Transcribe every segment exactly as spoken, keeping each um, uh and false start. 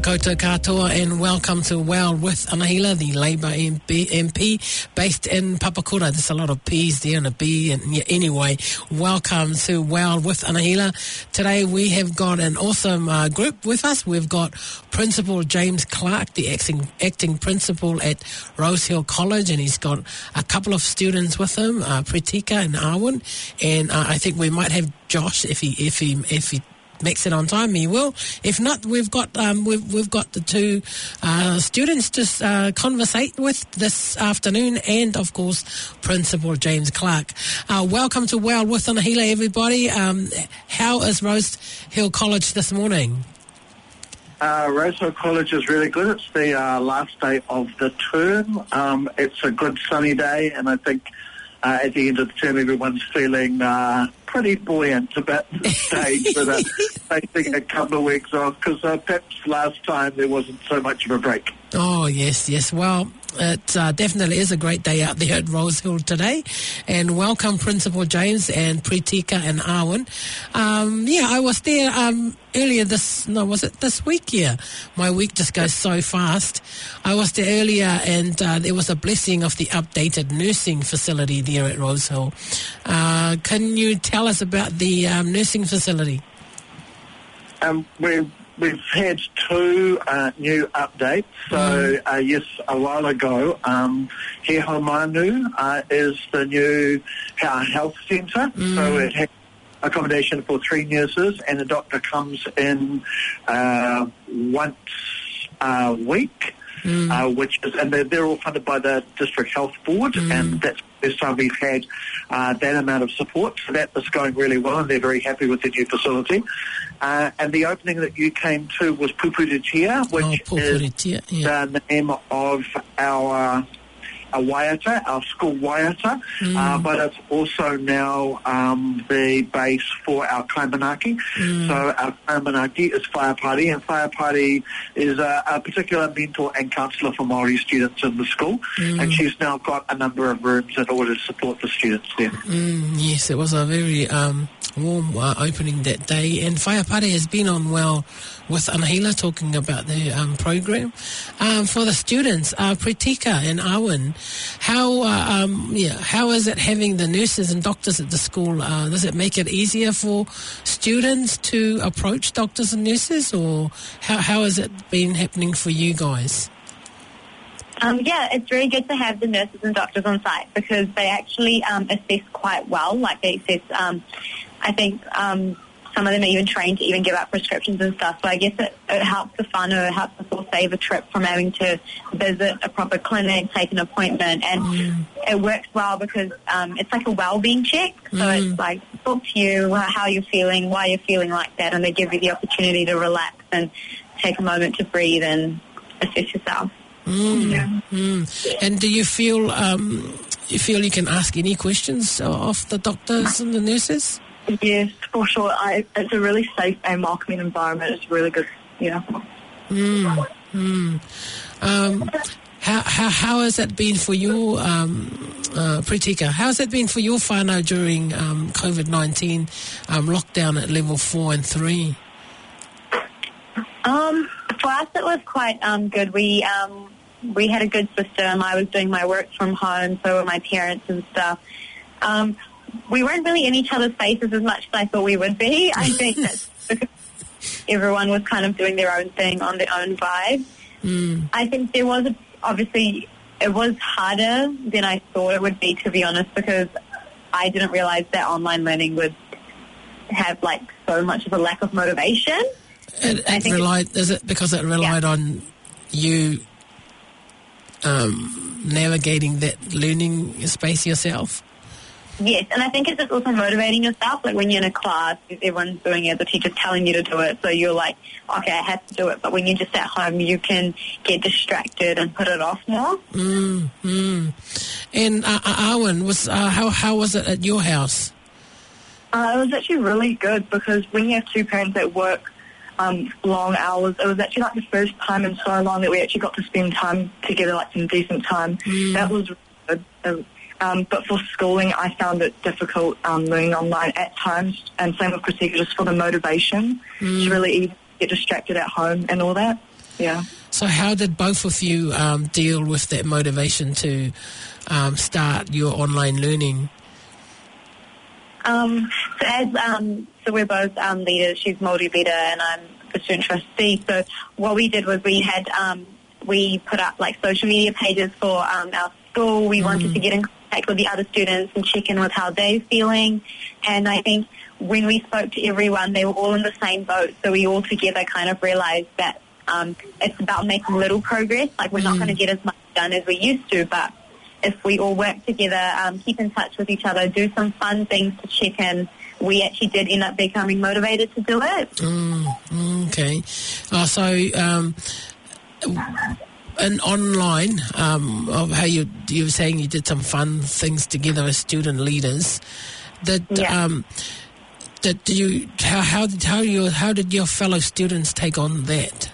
koutou katoa, and welcome to Well with Anahila, the Labour M P, M P based in Papakura. There's a lot of P's there and a B, and yeah, anyway, welcome to Well with Anahila. Today we have got an awesome uh, group with us. We've got Principal James Clark, the acting, acting principal at Rosehill College, and he's got a couple of students with him, uh, Pritika and Arwen, and uh, I think we might have Josh if he if he if he makes it on time. He will. If not, we've got um, we've we've got the two uh, students to uh, conversate with this afternoon, and of course, Principal James Clark. Uh, welcome to Well with Anahila, everybody. Um, how is Rosehill College this morning? Uh, Rosehill College is really good. It's the uh, last day of the term. Um, it's a good sunny day, and I think uh, at the end of the term, everyone's feeling uh, pretty buoyant about the stage that are taking a couple of weeks off, because uh, perhaps last time there wasn't so much of a break. Oh, yes, yes. Well, it uh, definitely is a great day out there at Rosehill today. And welcome, Principal James and Pritika and Arwen. Um, yeah, I was there um, earlier this, no, was it this week? Yeah. My week just goes so fast. I was there earlier, and uh, there was a blessing of the updated nursing facility there at Rosehill. Uh, can you tell us about the um, nursing facility? Um, we're We've had two uh, new updates. So, mm. uh, yes, a while ago, um, He Homanu uh, is the new uh, health centre. Mm. So it has accommodation for three nurses, and the doctor comes in uh, once a week, mm. uh, which is, and they're, they're all funded by the District Health Board, mm. and that's the first time we've had uh, that amount of support. So that is going really well, and they're very happy with the new facility. Uh, and the opening that you came to was Pupuritia, which oh, Pupuritia, is yeah. the name of our, our waiata, our school waiata, mm. uh, but it's also now um, the base for our kaimanaki. Mm. So our kaimanaki is Whaiapari, and Whaiapari is a, a particular mentor and counsellor for Māori students in the school, mm. and she's now got a number of rooms in order to support the students there. Mm, yes, it was a very Um warm uh, opening that day, and Whaiapare has been on Well with Anahila talking about the um, program. Um, for the students, uh, Pritika and Arwen, how uh, um, yeah, how is it having the nurses and doctors at the school? Uh, does it make it easier for students to approach doctors and nurses, or how how has it been happening for you guys? Um, yeah, it's really good to have the nurses and doctors on site, because they actually um, assess quite well. Like they assess, um, I think um, some of them are even trained to even give out prescriptions and stuff. So I guess it, it helps the whānau, it helps us all save a trip from having to visit a proper clinic, take an appointment, and mm. it works well because um, it's like a well-being check. So mm. it's like, talk to you, how you're feeling, why you're feeling like that, and they give you the opportunity to relax and take a moment to breathe and assess yourself. Mm, yeah. mm. And do you feel um, you feel you can ask any questions of the doctors and the nurses? Yes, for sure. I, it's a really safe and welcoming environment. It's really good, yeah. Mm, mm. Um, how, how how has that been for you, um, uh, Pritika? How has that been for your whānau during um, COVID nineteen um, lockdown at level four and three? Um, for us, it was quite um, good. We um, we had a good system. I was doing my work from home, so were my parents and stuff. Um, we weren't really in each other's faces as much as I thought we would be. I think that's because everyone was kind of doing their own thing on their own vibe. Mm. I think there was, a, obviously, it was harder than I thought it would be, to be honest, because I didn't realize that online learning would have, like, so much of a lack of motivation. It, it I think relied, is it because it relied yeah. on you um, navigating that learning space yourself? Yes, and I think it's just also motivating yourself. Like when you're in a class, everyone's doing it, the teacher's telling you to do it, so you're like, okay, I have to do it. But when you're just at home, you can get distracted and put it off more. Mm, mm. And uh, Arwen, was uh, how how was it at your house? Uh, it was actually really good, because when you have two parents that work um, long hours, it was actually like the first time in so long that we actually got to spend time together, like some decent time. Mm. That was really good. Um, but for schooling, I found it difficult um, learning online at times, and same with Christika, just for the motivation. Mm. It's really easy to get distracted at home and all that. yeah. So how did both of you um, deal with that motivation to um, start your online learning? Um, so as um, so we're both um, leaders. She's multi-leader and I'm the student trustee. So what we did was we had um, we put up like social media pages for um, our school. We mm. wanted to get in contact with the other students and check in with how they're feeling. And I think when we spoke to everyone, they were all in the same boat. So we all together kind of realised that um, it's about making little progress. Like we're mm. not going to get as much done as we used to, but if we all work together, um, keep in touch with each other, do some fun things to check in, we actually did end up becoming motivated to do it. Mm, okay. Uh, so, um, and online, um, of how you you were saying you did some fun things together as student leaders. That yeah. um, that you how how did how you how did your fellow students take on that?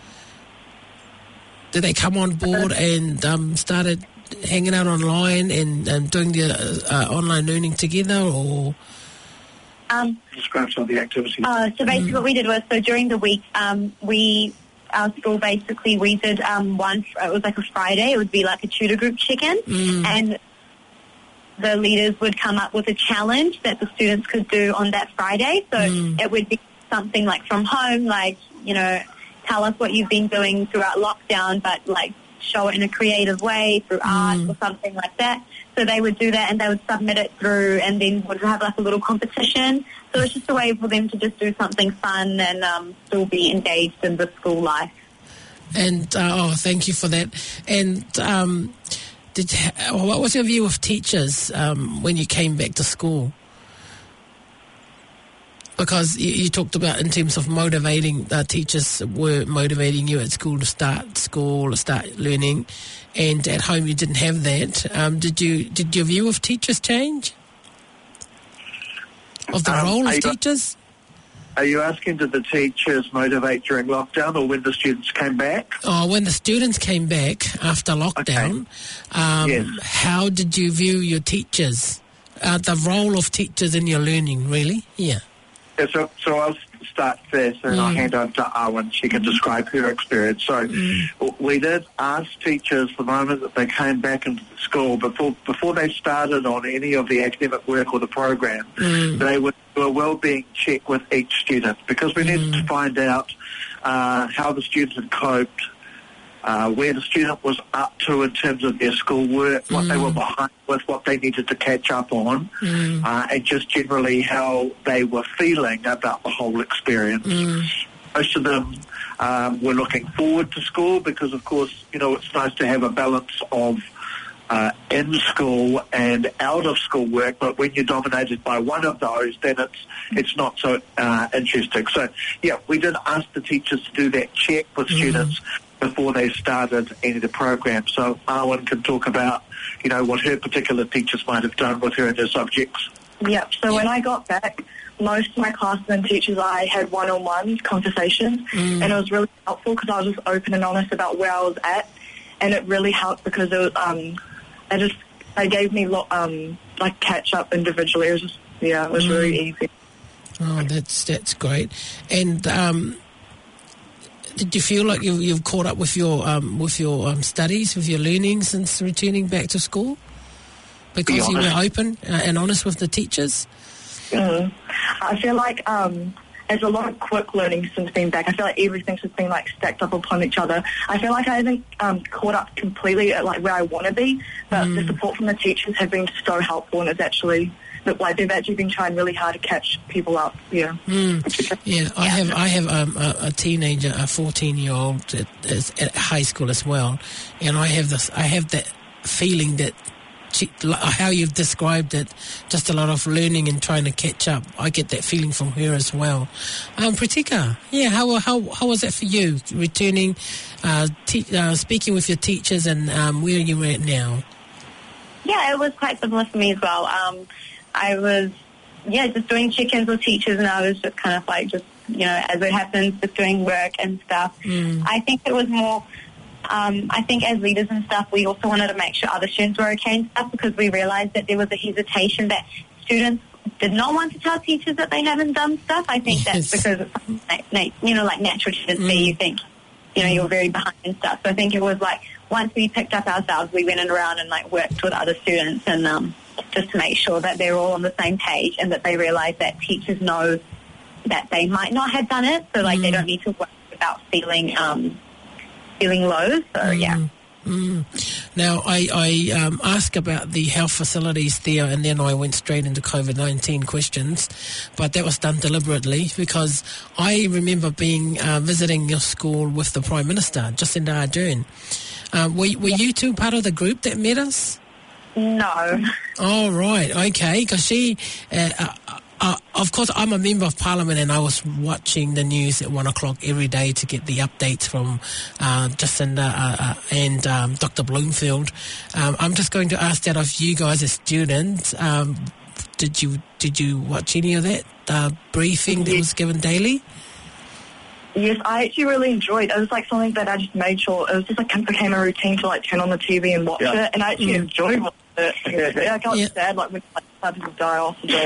Did they come on board and um, started hanging out online and, and doing the uh, online learning together, or? Um, Describe some of the activities. Uh, so basically, mm. what we did was so during the week, um, we our school basically we did um, one. It was like a Friday. It would be like a tutor group check-in, mm. and the leaders would come up with a challenge that the students could do on that Friday. So mm. it would be something like from home, like you know. Tell us what you've been doing throughout lockdown, but like show it in a creative way through art mm. or something like that. So they would do that and they would submit it through and then would have like a little competition. So it's just a way for them to just do something fun and um, still be engaged in the school life. And, uh, oh, thank you for that. And um, did what was your view of teachers um, when you came back to school? Because you, you talked about in terms of motivating, uh, teachers were motivating you at school to start school, to start learning, and at home you didn't have that. Um, did you? Did your view of teachers change? Of the um, role of you, teachers? Are you asking did the teachers motivate during lockdown or when the students came back? Oh, when the students came back after lockdown, okay. um, yes. How did you view your teachers? Uh, the role of teachers in your learning, really? Yeah. Yeah, so, so I'll start first and mm. I'll hand over to Arwen. She can describe her experience. So mm. we did ask teachers the moment that they came back into the school, before before they started on any of the academic work or the program, mm. they would do a well-being check with each student because we needed mm. to find out uh, how the students had coped, Uh, where the student was up to in terms of their schoolwork, what mm. they were behind with, what they needed to catch up on, mm. uh, and just generally how they were feeling about the whole experience. Mm. Most of them um, were looking forward to school because, of course, you know, it's nice to have a balance of uh, in-school and out-of-school work, but when you're dominated by one of those, then it's it's not so uh, interesting. So, yeah, we did ask the teachers to do that check with mm. students before they started any of the program. So Arwen can talk about, you know, what her particular teachers might have done with her and her subjects. Yep. So when I got back, most of my classes and teachers, I had one-on-one conversations, mm. and it was really helpful because I was just open and honest about where I was at, and it really helped because it was, um, they just they gave me lo- um, like catch up individually. It was just yeah, it was mm. really easy. Oh, that's that's great. And um, did you feel like you've, you've caught up with your um, with your um, studies, with your learning since returning back to school? Because you were open uh, and honest with the teachers? Mm. I feel like um, there's a lot of quick learning since being back. I feel like everything's just been like stacked up upon each other. I feel like I haven't um, caught up completely at like where I want to be, but mm. the support from the teachers have been so helpful, and it's actually like they've actually been trying really hard to catch people up. Yeah, mm. yeah. I have I have um, a, a teenager, a fourteen-year-old at, at high school as well, and I have this. I have that feeling that. She, how you've described it, just a lot of learning and trying to catch up. I get that feeling from her as well. Um, Pratika, yeah, how how how was that for you, returning, uh, te- uh, speaking with your teachers, and um, where you at now? Yeah, it was quite similar for me as well. Um, I was, yeah, just doing check-ins with teachers, and I was just kind of like, just, you know, as it happens, just doing work and stuff. Mm. I think it was more... Um, I think as leaders and stuff, we also wanted to make sure other students were okay and stuff, because we realised that there was a hesitation that students did not want to tell teachers that they haven't done stuff. I think yes. that's because it's, you know, like natural tendency. Mm. You think you know, you're very behind and stuff. So I think it was like once we picked up ourselves, we went around and like worked with other students and um, just to make sure that they're all on the same page and that they realise that teachers know that they might not have done it, so like mm. they don't need to worry about feeling um, feeling low. So mm. yeah. Mm. Now, I, I um, asked about the health facilities there, and then I went straight into COVID nineteen questions, but that was done deliberately because I remember being uh, visiting your school with the Prime Minister, Jacinda Ardern. Uh, were, were you two part of the group that met us? No. Oh, right, okay, because she... Uh, uh, Uh, of course, I'm a member of Parliament and I was watching the news at one o'clock every day to get the updates from uh, Jacinda uh, uh, and um, Doctor Bloomfield. Um, I'm just going to ask that of you guys as students. Um, did you did you watch any of that uh, briefing that was given daily? Yes, I actually really enjoyed it. It was like something that I just made sure, it was just like became a routine to like turn on the T V and watch yeah. it, and I actually mm. enjoyed watching it. Yeah, I got yeah. sad like when like, started to die off a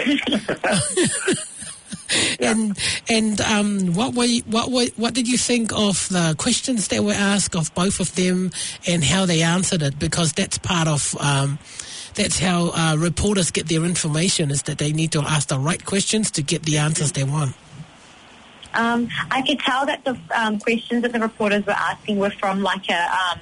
bit. yeah. And and um, what were you, what were, what did you think of the questions that were asked of both of them and how they answered it? Because that's part of um, that's how uh, reporters get their information, is that they need to ask the right questions to get the answers they want. Um, I could tell that the um, questions that the reporters were asking were from like a um,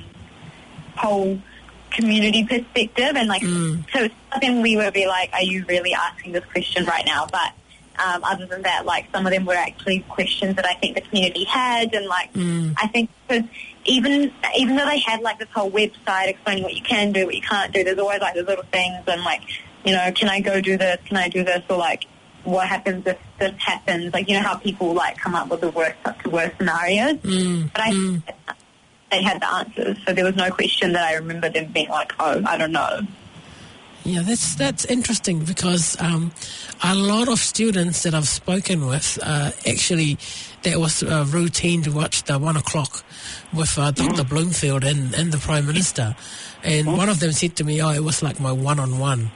whole community perspective, and like mm. so some of them we would be like, are you really asking this question right now? But um, other than that, like some of them were actually questions that I think the community had, and like mm. I think because even even though they had like this whole website explaining what you can do, what you can't do, there's always like those little things and like, you know, can I go do this? Can I do this? Or like, what happens if this happens? Like, you know how people like come up with the worst up to worst scenarios. Mm. But I mm. think they had the answers, so there was no question that I remember them being like, oh, I don't know. Yeah, that's that's interesting because um, a lot of students that I've spoken with, uh, actually, that was uh, routine to watch the one o'clock with uh, Doctor Mm. Bloomfield and, and the Prime Minister. And mm. one of them said to me, oh, it was like my one-on-one.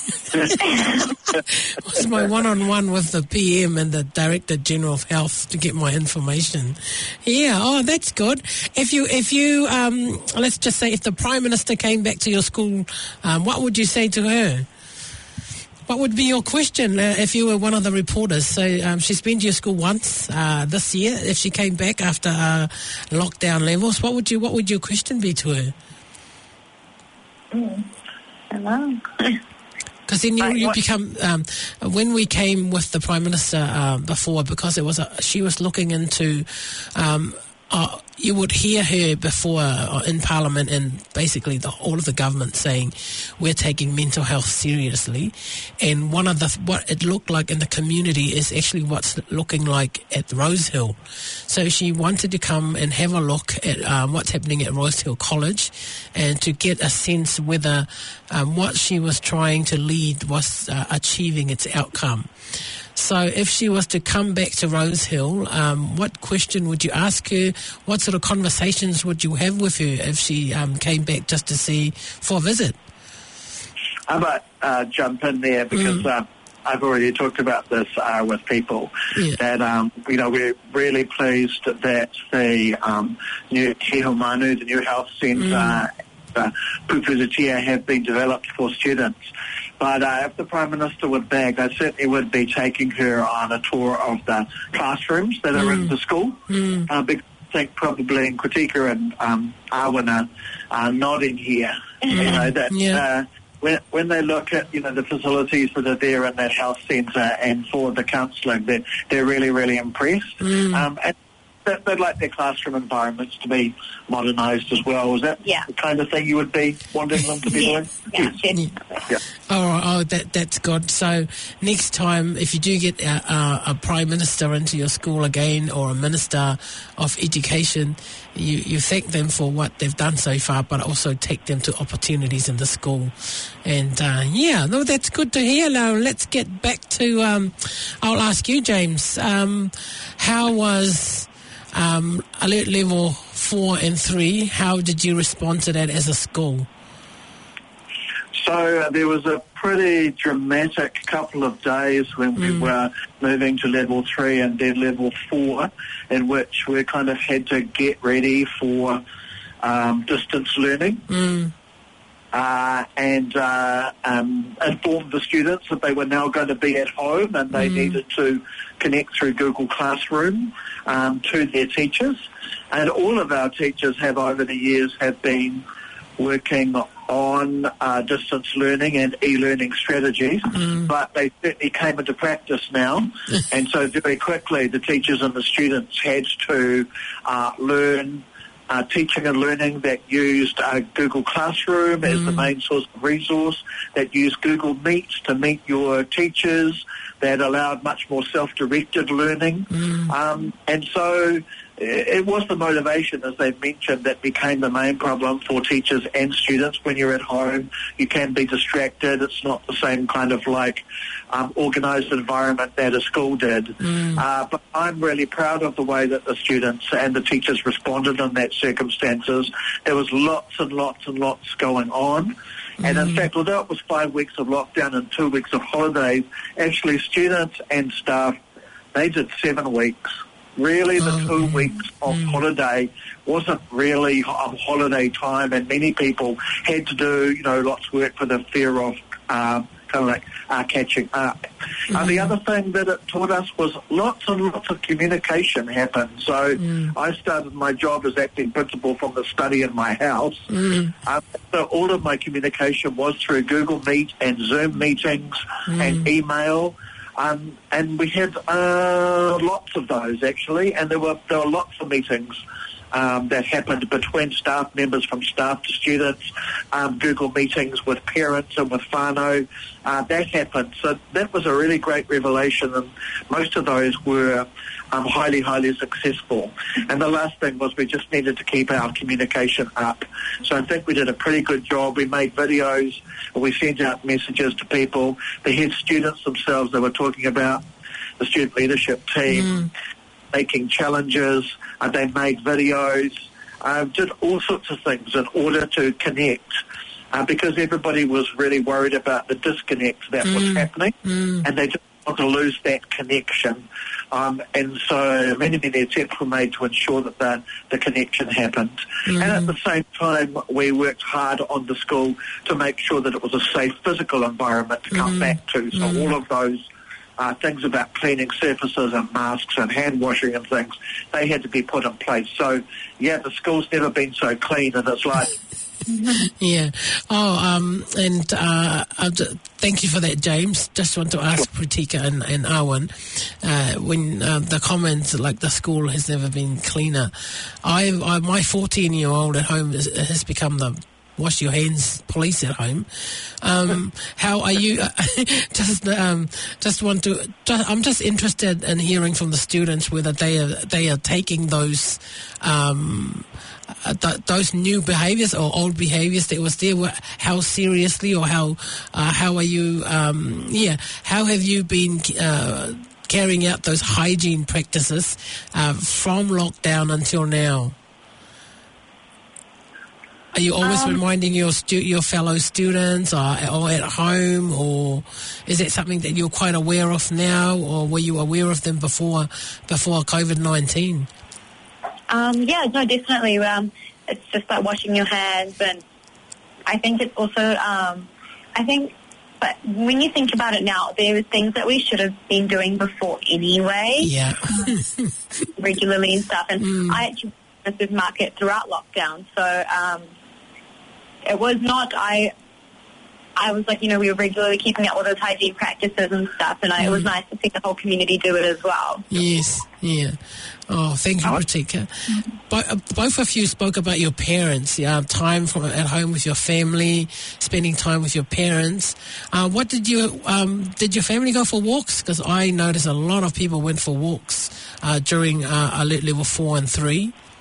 It was my one-on-one with the P M and the Director General of Health to get my information. Yeah, oh, that's good. If you, if you, um, let's just say, if the Prime Minister came back to your school, um, what would you say to her? What would be your question uh, if you were one of the reporters? So um, she's been to your school once uh, this year. If she came back after uh, lockdown levels, what would you, what would your question be to her? Mm. Hello. Because then you, you become, um, when we came with the Prime Minister uh, before, because it was a, she was looking into, um, uh, you would hear her before uh, in Parliament and basically the, all of the government saying we're taking mental health seriously, and one of the what it looked like in the community is actually what's looking like at Rosehill. So she wanted to come and have a look at um, what's happening at Rosehill College and to get a sense whether um, what she was trying to lead was uh, achieving its outcome. So if she was to come back to Rosehill, um, what question would you ask her? What sort of conversations would you have with her if she um, came back just to see for a visit? I might uh, jump in there because mm. uh, I've already talked about this uh, with people. Yeah. That, um, you know, we're really pleased that the um, new Hiho Manu, the new health centre, mm. uh, Pupuzatia have been developed for students. But uh, if the Prime Minister would beg, I certainly would be taking her on a tour of the classrooms that are mm. in the school. Mm. Uh, because I think probably in Kritika and um, Arwen are, are nodding here. Mm. You know, that yeah. uh, when, when they look at, you know, the facilities that are there in that health centre and for the counselling, they're, they're really, really impressed. Mm. Um, and they'd like their classroom environments to be modernised as well. Is that yeah. the kind of thing you would be wanting them to be yes. doing? Yeah, yes. yeah. Yeah. Oh, oh, that that's good. So next time, if you do get a, a, a Prime Minister into your school again or a Minister of Education, you, you thank them for what they've done so far, but also take them to opportunities in the school. And, uh, yeah, no, that's good to hear. Now, let's get back to, um, I'll ask you, James, um, how was... Um, alert level four and three, how did you respond to that as a school? So uh, there was a pretty dramatic couple of days when we Mm. were moving to level three and then level four, in which we kind of had to get ready for um, distance learning. Mm. Uh, and uh, um, informed the students that they were now going to be at home and they Mm. needed to connect through Google Classroom um, to their teachers. And all of our teachers have over the years have been working on uh, distance learning and e-learning strategies, Mm. but they certainly came into practice now. And so very quickly the teachers and the students had to uh, learn Uh, teaching and learning that used uh, Google Classroom as the main source of resource, that used Google Meet to meet your teachers, that allowed much more self-directed learning. Mm. Um, and so it was the motivation, as they've mentioned, that became the main problem for teachers and students. When you're at home, you can be distracted. It's not the same kind of like um, organised environment that a school did. Mm. Uh, but I'm really proud of the way that the students and the teachers responded in that circumstances. There was lots and lots and lots going on. And in fact, although it was five weeks of lockdown and two weeks of holidays, actually students and staff, they did seven weeks. Really, the Oh, two mm, weeks of mm. holiday wasn't really a holiday time, and many people had to do, you know, lots of work for the fear of uh, kind of like uh, catching up. Mm. Uh, the other thing that it taught us was lots and lots of communication happened. So Mm. I started my job as acting principal from the study in my house. Mm. Um, so all of my communication was through Google Meet and Zoom meetings and email. Um, and we had uh, lots of those, actually, and there were there were lots of meetings um, that happened between staff members, from staff to students, um, Google meetings with parents and with whānau. Uh, that happened. So that was a really great revelation, and most of those were um, highly, highly successful. And the last thing was we just needed to keep our communication up. So I think we did a pretty good job. We made videos, and we sent out messages to people. The head students themselves, they were talking about the student leadership team, Mm. making challenges, and they made videos, uh, did all sorts of things in order to connect, uh, because everybody was really worried about the disconnect that was Mm. happening, Mm. and they didn't want to lose that connection. Um, and so many, many attempts were made to ensure that the, the connection happened. Mm. And at the same time, we worked hard on the school to make sure that it was a safe physical environment to come Mm. back to. So Mm. all of those Uh, things about cleaning surfaces and masks and hand washing and things, they had to be put in place. So, yeah, the school's never been so clean in its life. Yeah. Oh, um, and uh, I'll ju- thank you for that, James. Just want to ask Pratika and, and Awan, uh, when uh, the comments like the school has never been cleaner. I, I my fourteen-year-old at home is, has become the wash your hands police at home. Um, how are you? just um, just want to. Just, I'm just interested in hearing from the students whether they are they are taking those. Um, Uh, th- those new behaviours or old behaviours that was there, wh- how seriously or how uh, how are you? Um, yeah, how have you been uh, carrying out those hygiene practices uh, from lockdown until now? Are you always Um, reminding your stu- your fellow students, or, or at home, or is it something that you're quite aware of now, or were you aware of them before before COVID nineteen? Um, yeah, no, definitely. Um, it's just like washing your hands, and I think it's also, um, I think, but when you think about it now, there are things that we should have been doing before anyway, Yeah. regularly and stuff. And Mm. I actually went to the supermarket throughout lockdown, so um, it was not, I I was like, you know, we were regularly keeping up all those hygiene practices and stuff, and I, it was Mm. nice to see the whole community do it as well. Yes, yeah. Oh, thank you, Pratika. Bo- uh, both of you spoke about your parents, yeah, time from at home with your family, spending time with your parents. Uh, what did you, um, did your family go for walks? Because I noticed a lot of people went for walks uh, during uh, uh, level four and three.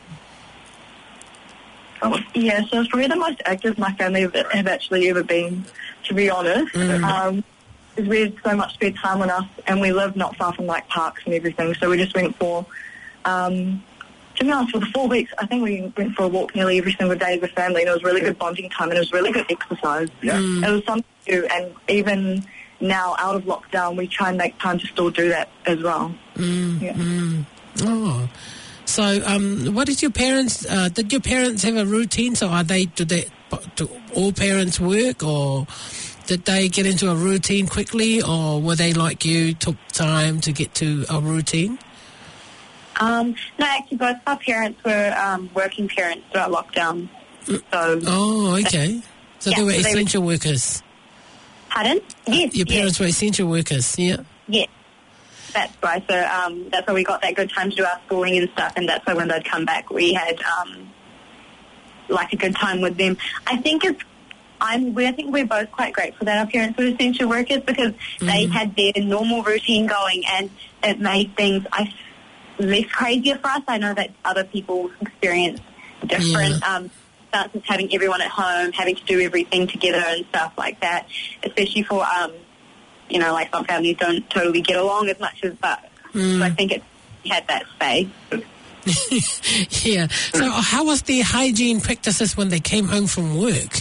Oh, yeah, so it's probably the most active my family have have actually ever been, to be honest. Mm. Um, because we had so much spare time on us, and we live not far from like parks and everything. So we just went for um, to be honest, for the four weeks, I think we went for a walk nearly every single day as a family, and it was really good bonding time, and it was really good exercise. Yeah. Mm. It was something to do, and even now, out of lockdown, we try and make time to still do that as well. Mm, Yeah. mm. Oh, so um, what did your parents? Uh, did your parents have a routine? So are they? Do they? Do all parents work, or did they get into a routine quickly, or were they like you, took time to get to a routine? Um, no, actually, both our parents were um, working parents throughout lockdown. So, Oh, okay. So Yeah, they were so they were- essential workers. pardon? Yes, Your parents were essential workers, yeah. yes. That's why. So um, that's why we got that good time to do our schooling and stuff, and that's why when they'd come back, we had um, like a good time with them. I think it's. I'm. We, I think we're both quite grateful that our parents were essential workers because they had their normal routine going, and it made things I less crazier for us. I know that other people experience different Yeah. um, stances, having everyone at home, having to do everything together and stuff like that, especially for, um, you know, like some families don't totally get along as much as that. Mm. So I think it had that space. Yeah. So how was their hygiene practices when they came home from work?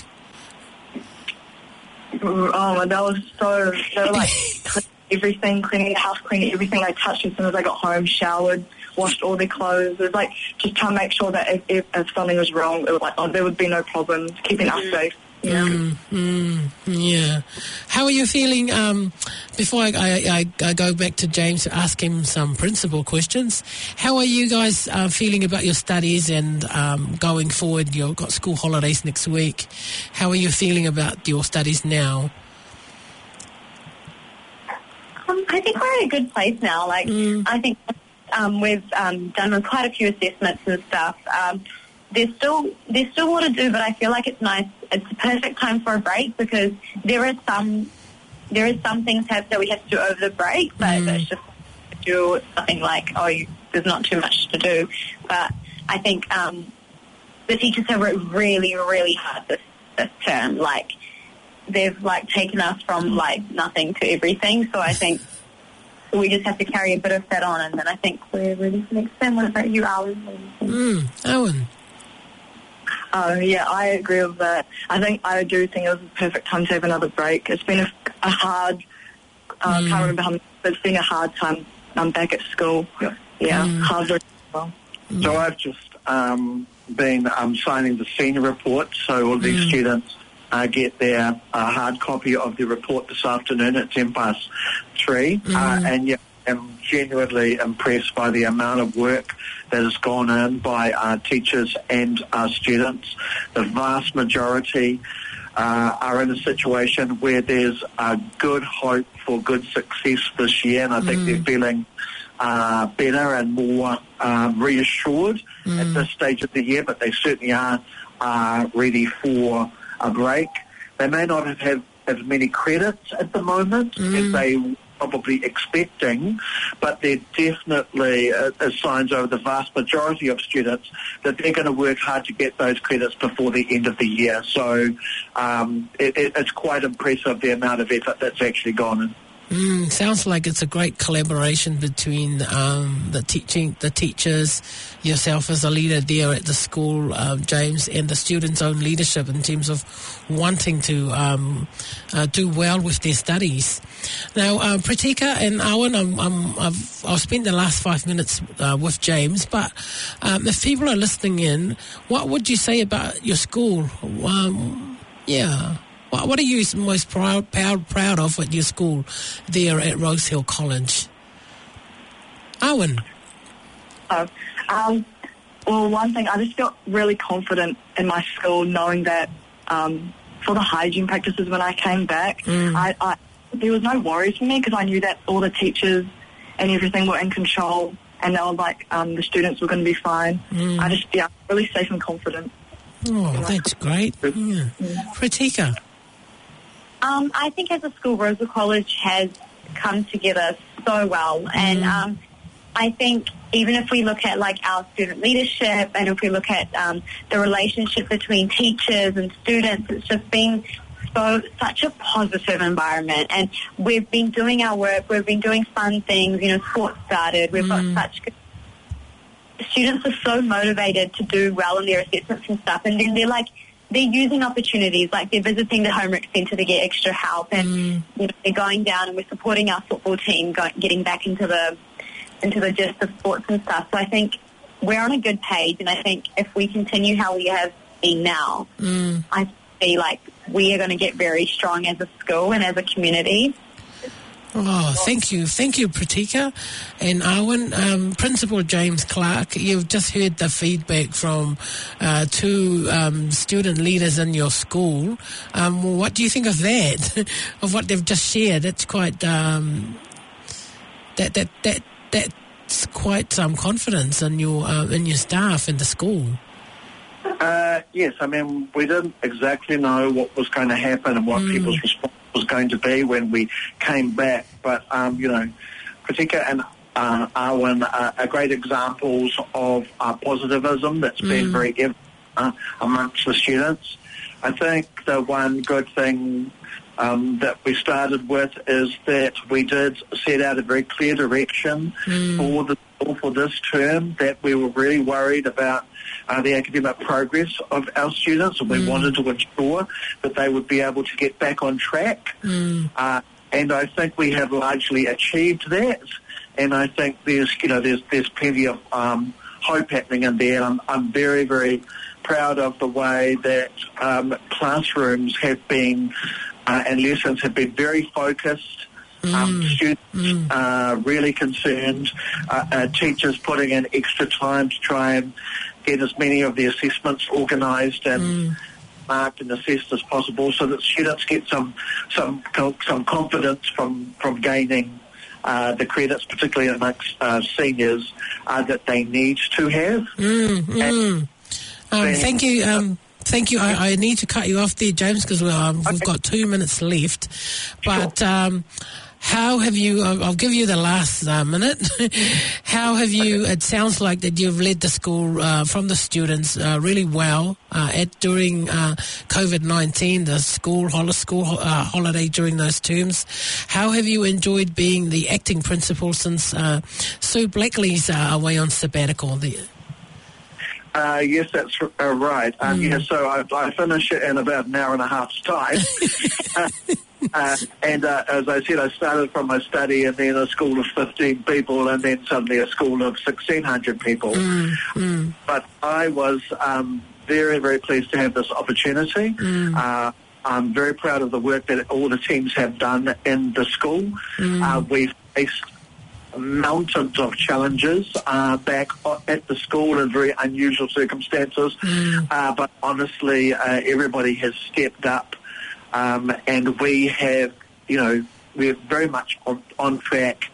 Oh, that was so, they were like cleaning everything, cleaning the house, cleaning everything they touched as soon as I got home, showered, washed all their clothes. It was like just trying to make sure that if, if, if something was wrong, it was like, oh, there would be no problems, keeping us safe. You know? Mm, mm, yeah. How are you feeling? Um, before I, I, I, I go back to James to ask him some principal questions, how are you guys uh, feeling about your studies and um, going forward? You've got school holidays next week. How are you feeling about your studies now? Um, I think we're in a good place now. Like, Mm. I think um, we've um, done quite a few assessments and stuff. Um, there's still there's still more to do, but I feel like it's nice. It's the perfect time for a break because there are some there is some things have, that we have to do over the break, but Mm. it's just do something like oh, you, there's not too much to do. But I think um, the teachers have worked really, really hard this this term. Like they've like taken us from like nothing to everything. So I think we just have to carry a bit of that on, and then I think we're ready for next term. What about you, Alan? Mm. Owen? Oh, yeah, I agree with that. I think, I do think it was the perfect time to have another break. It's been a, a hard, uh, Mm. can't remember how many, but it's been a hard time um, back at school. Yeah. Yeah, Mm. hard work as well. So I've just um, been um, signing the senior report, so all these Mm. students uh, get their uh, hard copy of the report this afternoon at ten past three. Mm. Uh, and yeah, I'm genuinely impressed by the amount of work that has gone in by uh, teachers and uh, students. The vast majority uh, are in a situation where there's a good hope for good success this year, and I think Mm. they're feeling uh, better and more um, reassured Mm. at this stage of the year, but they certainly are uh, ready for a break. They may not have, have as many credits at the moment Mm. as they were probably expecting, but there definitely uh, is signs over the vast majority of students that they're going to work hard to get those credits before the end of the year. So um, it, it, it's quite impressive the amount of effort that's actually gone in. Mm, sounds like it's a great collaboration between um, the teaching, the teachers, yourself as a leader there at the school, um, James, and the students' own leadership in terms of wanting to um, uh, do well with their studies. Now, uh, Pratika and Owen, I'm, I'm, I've, I've spent the last five minutes uh, with James, but um, if people are listening in, what would you say about your school? Um, yeah. What, what are you most proud, proud proud of at your school there at Rosehill College? Owen? Oh, um, well, one thing, I just felt really confident in my school knowing that um, for the hygiene practices when I came back, Mm. I, I, there was no worries for me because I knew that all the teachers and everything were in control and they were like, um, the students were going to be fine. Mm. I just, yeah, really safe and confident. Oh, that's great. Yeah. Pratika? Um, I think as a school, Rosehill College has come together so well, and Mm. um, I think even if we look at like our student leadership, and if we look at um, the relationship between teachers and students, it's just been so such a positive environment. And we've been doing our work, we've been doing fun things. You know, sports started. We've Mm. got such good students are so motivated to do well in their assessments and stuff, and then they're like, they're using opportunities, like they're visiting the homework centre to get extra help, and mm. you know, they're going down and we're supporting our football team, going, getting back into the into the gist of sports and stuff. So I think we're on a good page, and I think if we continue how we have been now, mm. I feel like we are going to get very strong as a school and as a community. Oh, thank you. Thank you, Pritika and Arwen. Um, Principal James Clark, you've just heard the feedback from uh, two um, student leaders in your school. Um, what do you think of that, of what they've just shared? That's quite, um, that, that, that, that's quite some confidence in your, uh, in your staff in the school. Uh, yes, I mean, we didn't exactly know what was going to happen and what mm. people's response was going to be when we came back. But, um, you know, Pritika and uh, Arwen are, are great examples of uh, positivism that's mm. been very evident uh, amongst the students. I think the one good thing um, that we started with is that we did set out a very clear direction mm. for the for this term, that we were really worried about uh, the academic progress of our students, and we mm. wanted to ensure that they would be able to get back on track. Mm. Uh, and I think we have largely achieved that. And I think there's, you know, there's there's plenty of um, hope happening in there. I'm, I'm very, very proud of the way that um, classrooms have been uh, and lessons have been very focused. Um, mm, students mm. are really concerned, uh, uh, teachers putting in extra time to try and get as many of the assessments organised and mm. marked and assessed as possible, so that students get some some some confidence from, from gaining uh, the credits, particularly amongst uh, seniors, uh, that they need to have. Mm, mm. Um, then, thank you. Um Thank you. I, I need to cut you off there, James, because um, we've okay. got two minutes left. But sure. um, how have you, I'll give you the last uh, minute. How have you, okay. It sounds like that you've led the school uh, from the students uh, really well uh, at during uh, COVID nineteen, the school, hol- school uh, holiday during those terms. How have you enjoyed being the acting principal since uh, Sue Blackley's uh, away on sabbatical there? Uh, yes, that's uh, right. Um, mm. Yeah, so I, I finish it in about an hour and a half's time. uh, uh, and uh, as I said, I started from my study and then a school of fifteen people and then suddenly a school of sixteen hundred people. Mm. Mm. But I was um, very, very pleased to have this opportunity. Mm. Uh, I'm very proud of the work that all the teams have done in the school. Mm. Uh, we've faced mountains of challenges uh, back at the school in very unusual circumstances, mm. uh, but honestly, uh, everybody has stepped up, um, and we have, you know, we're very much on, on track,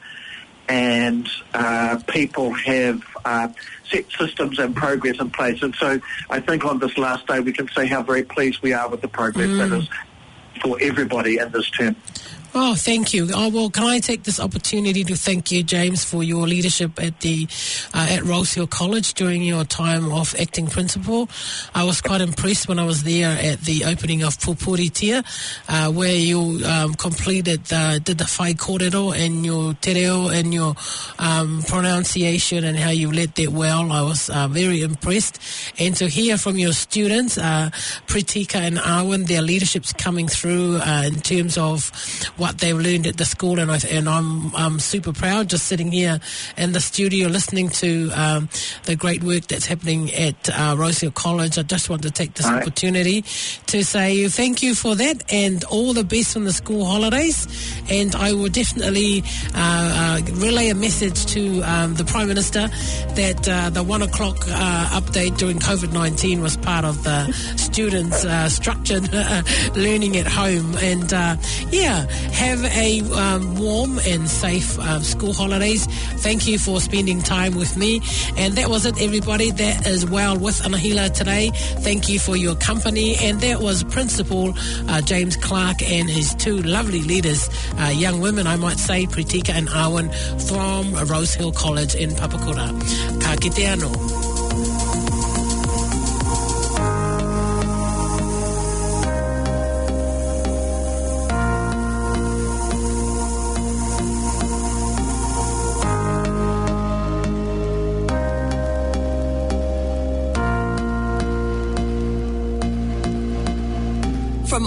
and uh, people have uh, set systems and progress in place. And so I think on this last day we can say how very pleased we are with the progress mm. that is for everybody in this term. Oh, thank you. Oh, well, can I take this opportunity to thank you, James, for your leadership at the uh, at Rosehill College during your time of acting principal. I was quite impressed when I was there at the opening of Pupuritia, uh, where you um, completed, uh, did the whai kōrero and your te reo and your um, pronunciation and how you led that well. I was uh, very impressed. And to hear from your students, uh, Pritika and Arwen, their leadership's coming through uh, in terms of what they've learned at the school, and, I, and I'm, I'm super proud just sitting here in the studio listening to um, the great work that's happening at uh, Rosehill College. I just want to take this right. opportunity to say thank you for that and all the best on the school holidays, and I will definitely uh, uh, relay a message to um, the Prime Minister that uh, the one o'clock uh, update during COVID nineteen was part of the students' uh, structured uh, learning at home, and uh, yeah, have a um, warm and safe uh, school holidays. Thank you for spending time with me. And that was it, everybody. That is Well with Anahila today. Thank you for your company. And that was Principal uh, James Clark and his two lovely leaders, uh, young women, I might say, Pritika and Arwen from Rosehill College in Papakura. Ka kite anō.